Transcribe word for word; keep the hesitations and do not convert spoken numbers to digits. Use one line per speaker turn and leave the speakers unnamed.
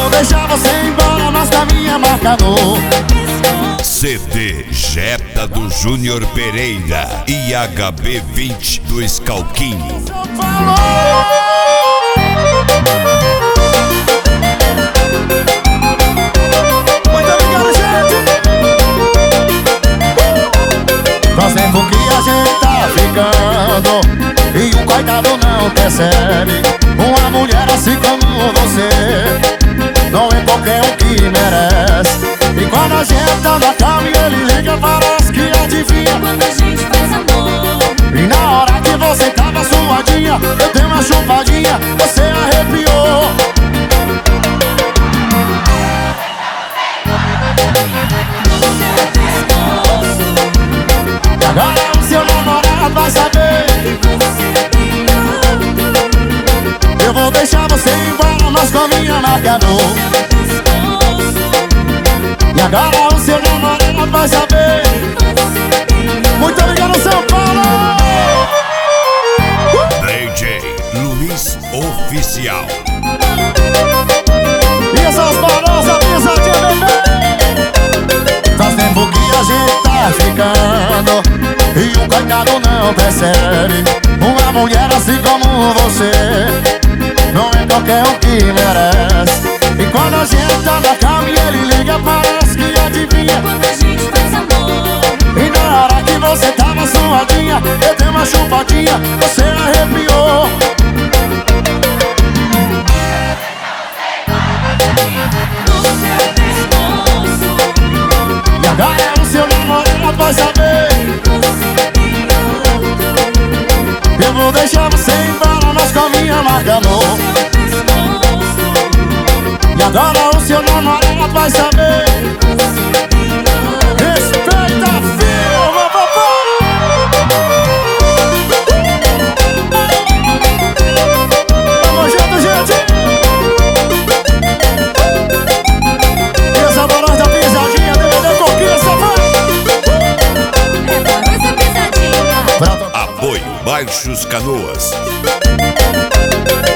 vou deixar você embora, mas caminha marcador.
C D Jetta do Júnior Pereira e H B vinte do Escalquinho.
Muito obrigado, gente. Faz tempo que a gente tá ficando e o coitado não percebe. Uma mulher assim como você não é qualquer um que merece. E quando a gente tá na cama e ele liga, parece que adivinha
quando a gente faz amor.
E na hora que você tava suadinha, eu dei uma chupadinha, você arrepiou. E agora o seu namorado vai saber
Que você tem outro.
eu vou deixar você embora, mas com a minha marcador. E agora o seu namorado vai saber. Muito obrigado, São Paulo.
D J Luiz Oficial.
E essas barosas, pisadinha, bebê. Faz tempo que a gente tá ficando e o coitado não percebe. Uma mulher assim como você não é qualquer um que merece. E quando a gente tá na cama e ele liga, parece que adivinha
Quando a gente faz amor.
E na hora que você tava suadinha, eu dei uma chupadinha, você arrepiou.
No seu pescoço.
E agora o seu namorado vai saber.
Você tem outro.
Eu vou deixar você embora, mas com a minha marca no
No pescoço.
E agora o seu namorado vai saber.
Você tem outro.
Respeita a firma, papai. Tamo junto, gente. E essa barulho da pisadinha, D V D Conquista, vai.
É barulho pesadinha.
Pronto.
Apoio Baixos Canoas.